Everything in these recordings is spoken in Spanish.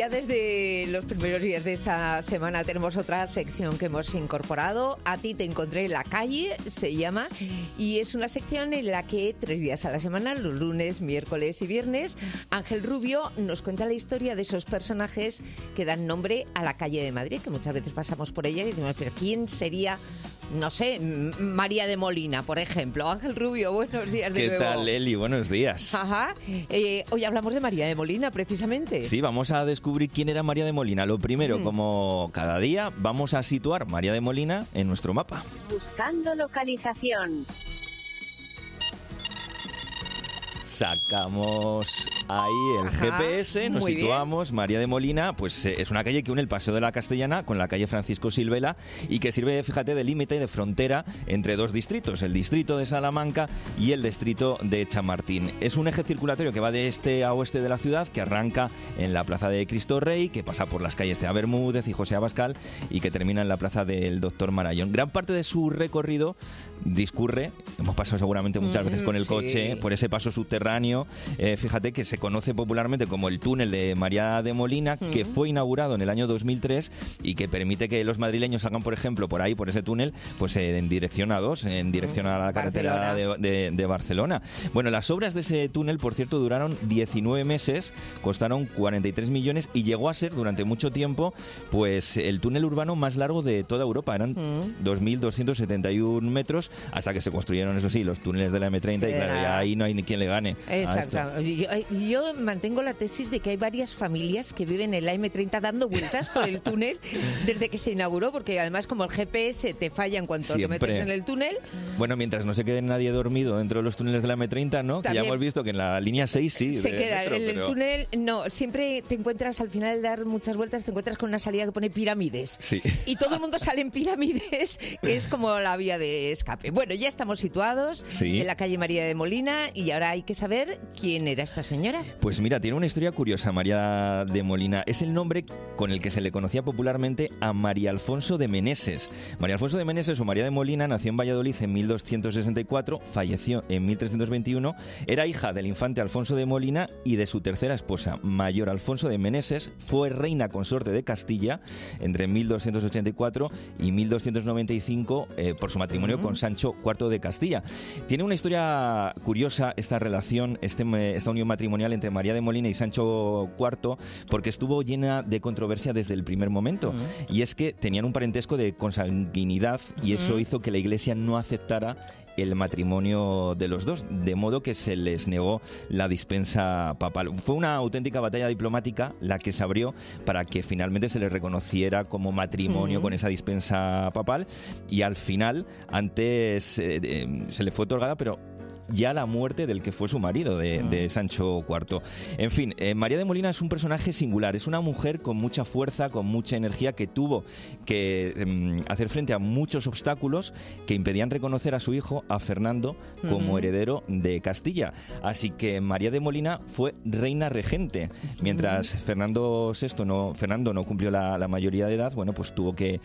ya desde los primeros días de esta semana tenemos otra sección que hemos incorporado. A ti te encontré en la calle, se llama, y es una sección en la que 3 días a la semana, los lunes, miércoles y viernes, Ángel Rubio nos cuenta la historia de esos personajes que dan nombre a la calle de Madrid, que muchas veces pasamos por ella y decimos, pero ¿quién sería? No sé, María de Molina, por ejemplo. Ángel Rubio, buenos días de nuevo. ¿Qué tal, Eli? Buenos días. Ajá. Hoy hablamos de María de Molina, precisamente. Sí, vamos a descubrir quién era María de Molina. Lo primero, como cada día, vamos a situar María de Molina en nuestro mapa. Buscando localización. Sacamos ahí el GPS, nos situamos. Bien. María de Molina, pues es una calle que une el Paseo de la Castellana con la calle Francisco Silvela y que sirve, fíjate, de límite y de frontera entre dos distritos, el distrito de Salamanca y el distrito de Chamartín. Es un eje circulatorio que va de este a oeste de la ciudad, que arranca en la plaza de Cristo Rey, que pasa por las calles de Bermúdez y José Abascal y que termina en la plaza del Doctor Marayón. Gran parte de su recorrido discurre, hemos pasado seguramente muchas veces con el coche, por ese paso subterráneo, fíjate que se conoce popularmente como el túnel de María de Molina, que fue inaugurado en el año 2003 y que permite que los madrileños salgan, por ejemplo, por ahí, por ese túnel, pues en dirección A2, en dirección a la carretera de Barcelona. Bueno, las obras de ese túnel, por cierto, duraron 19 meses, costaron 43 millones y llegó a ser durante mucho tiempo pues el túnel urbano más largo de toda Europa. Eran 2.271 metros hasta que se construyeron, eso sí, los túneles de la M30 y claro, ya ahí no hay ni quien le gane. Exacto. Yo mantengo la tesis de que hay varias familias que viven en la M30 dando vueltas por el túnel desde que se inauguró, porque además como el GPS te falla en cuanto te metes en el túnel. Bueno, mientras no se quede nadie dormido dentro de los túneles de la M30, ¿no? Que ya hemos visto que en la línea 6 sí. Se queda en el túnel, no, siempre te encuentras al final de dar muchas vueltas, te encuentras con una salida que pone pirámides. Sí. Y todo el mundo sale en pirámides, que es como la vía de escape. Bueno, ya estamos situados en la calle María de Molina y ahora hay que saber quién era esta señora. Pues mira, tiene una historia curiosa María de Molina. Es el nombre con el que se le conocía popularmente a María Alfonso de Meneses. María Alfonso de Meneses o María de Molina nació en Valladolid en 1264, falleció en 1321, era hija del infante Alfonso de Molina y de su tercera esposa, Mayor Alfonso de Meneses. Fue reina consorte de Castilla entre 1284 y 1295 por su matrimonio con Sancho IV de Castilla. Tiene una historia curiosa esta relación, esta unión matrimonial entre María de Molina y Sancho IV, porque estuvo llena de controversia desde el primer momento. Y es que tenían un parentesco de consanguinidad y eso hizo que la Iglesia no aceptara el matrimonio de los dos, de modo que se les negó la dispensa papal. Fue una auténtica batalla diplomática la que se abrió para que finalmente se les reconociera como matrimonio con esa dispensa papal y al final, antes se le fue otorgada, pero ya la muerte del que fue su marido, de Sancho IV. En fin, María de Molina es un personaje singular, es una mujer con mucha fuerza, con mucha energía, que tuvo que hacer frente a muchos obstáculos que impedían reconocer a su hijo, a Fernando, como heredero de Castilla. Así que María de Molina fue reina regente. Mientras Fernando no cumplió la mayoría de edad, bueno, pues tuvo que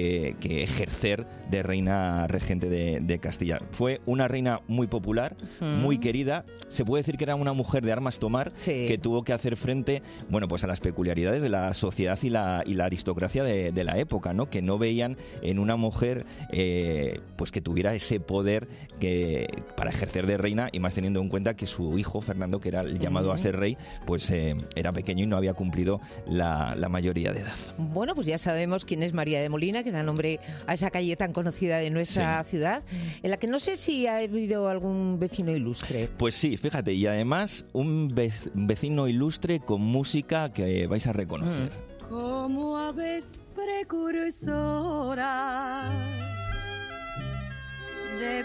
ejercer de reina regente de Castilla. Fue una reina muy popular, muy querida. Se puede decir que era una mujer de armas tomar, que tuvo que hacer frente, bueno, pues a las peculiaridades de la sociedad y la aristocracia de la época, ¿no? Que no veían en una mujer pues que tuviera ese poder para ejercer de reina, y más teniendo en cuenta que su hijo Fernando, que era el llamado a ser rey, pues era pequeño y no había cumplido la mayoría de edad. Bueno, pues ya sabemos quién es María de Molina, que da nombre a esa calle tan conocida de nuestra ciudad, en la que no sé si ha habido algún vecino ilustre. Pues sí, fíjate, y además un vecino ilustre con música que vais a reconocer. Como aves precursoras de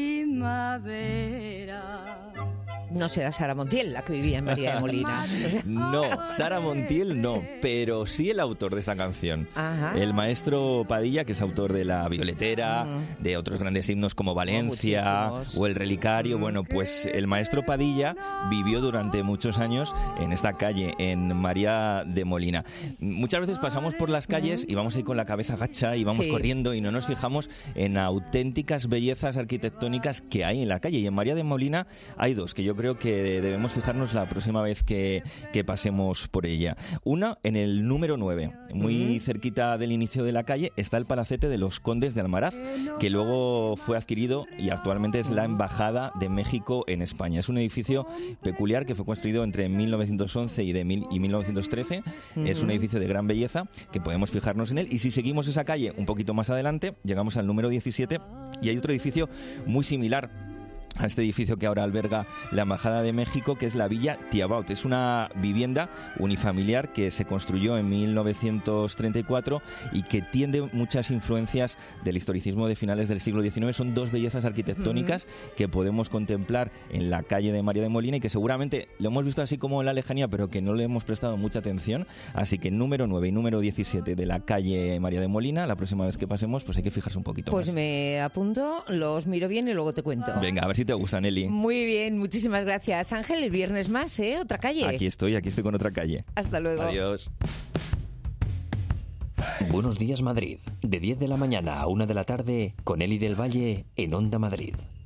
primavera. No será Sara Montiel la que vivía en María de Molina. No, Sara Montiel no, pero sí el autor de esta canción. Ajá. El maestro Padilla, que es autor de La Violetera, de otros grandes himnos como Valencia o El Relicario. Bueno, pues el maestro Padilla vivió durante muchos años en esta calle, en María de Molina. Muchas veces pasamos por las calles y vamos ahí con la cabeza gacha y vamos corriendo y no nos fijamos en auténticas bellezas arquitectónicas que hay en la calle. Y en María de Molina hay dos que yo creo creo que debemos fijarnos la próxima vez que pasemos por ella. Una, en el número 9, muy cerquita del inicio de la calle, está el Palacete de los Condes de Almaraz, que luego fue adquirido y actualmente es la Embajada de México en España. Es un edificio peculiar que fue construido entre 1911 y 1913. Es un edificio de gran belleza que podemos fijarnos en él. Y si seguimos esa calle un poquito más adelante, llegamos al número 17 y hay otro edificio muy similar a este edificio que ahora alberga la Embajada de México, que es la Villa Tiabaut. Es una vivienda unifamiliar que se construyó en 1934 y que tiene muchas influencias del historicismo de finales del siglo XIX. Son dos bellezas arquitectónicas que podemos contemplar en la calle de María de Molina y que seguramente lo hemos visto así como en la lejanía, pero que no le hemos prestado mucha atención. Así que número 9 y número 17 de la calle María de Molina, la próxima vez que pasemos, pues hay que fijarse un poquito más. Pues me apunto, los miro bien y luego te cuento. Venga, a ver si te gusta, Nelly. Muy bien, muchísimas gracias, Ángel. El viernes más, otra calle. Aquí estoy con otra calle. Hasta luego. Adiós. Buenos días, Madrid. De 10 de la mañana a 1 de la tarde, con Eli del Valle en Onda Madrid.